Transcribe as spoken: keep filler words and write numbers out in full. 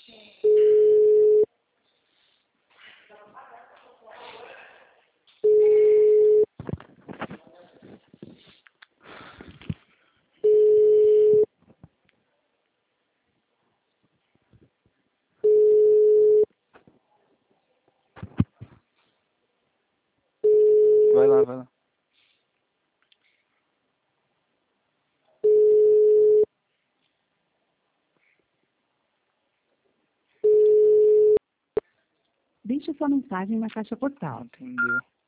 Vai lá, vai lá. Deixe sua mensagem na caixa postal. Entendeu?